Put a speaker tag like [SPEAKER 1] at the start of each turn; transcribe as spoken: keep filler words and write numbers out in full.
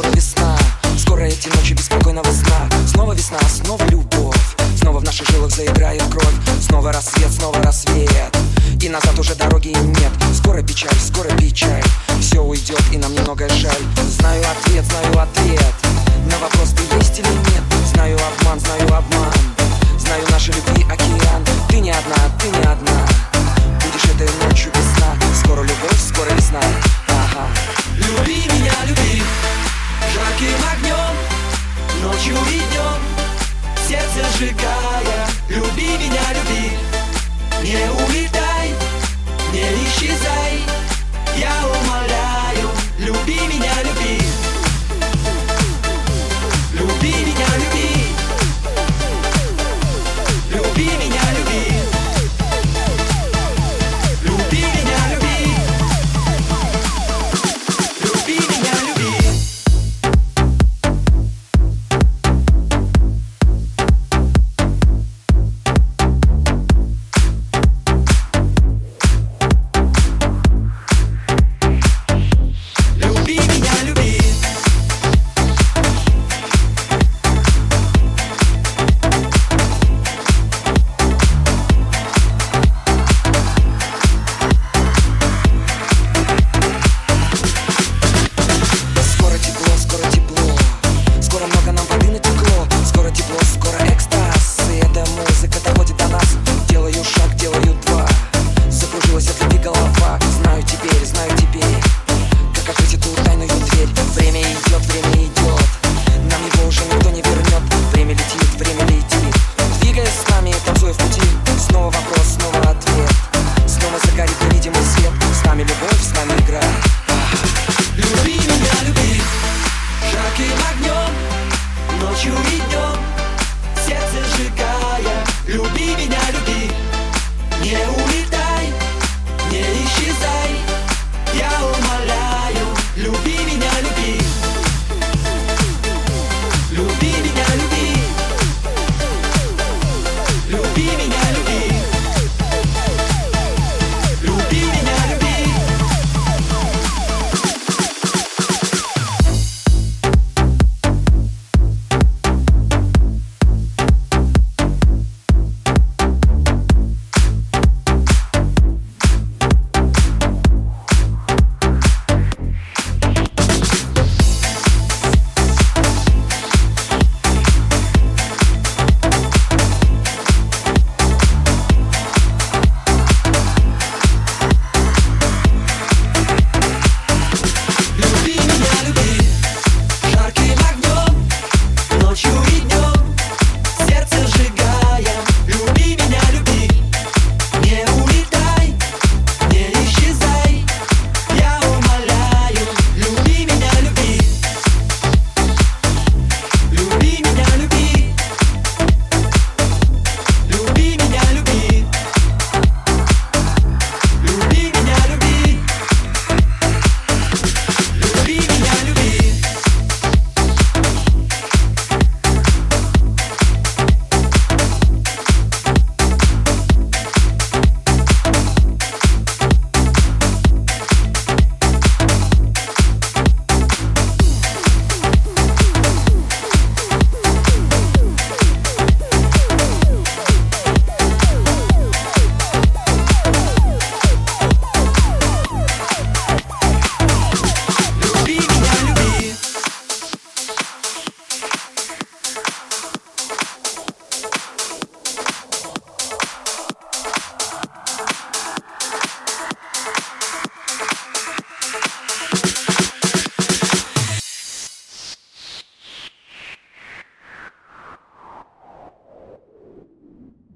[SPEAKER 1] скоро весна. Скоро эти ночи беспокойного сна. Снова весна, снова любовь. Снова в наших жилах заиграет кровь. Снова рассвет, снова рассвет. И назад уже дороги нет. Скоро печаль, скоро печаль. Все уйдет, и нам немного жаль. Знаю ответ, знаю ответ на вопрос, ты есть или нет. Знаю обман, знаю обман. Знаю нашей любви океан. Ты не одна, ты не одна. Будешь этой ночью весна. Скоро любовь, скоро весна. Ага.
[SPEAKER 2] Люби меня, люби жарким огнем, ночью и днем, сердце сжигая. Люби меня, люби, не улетай, не исчезай, я умоляю.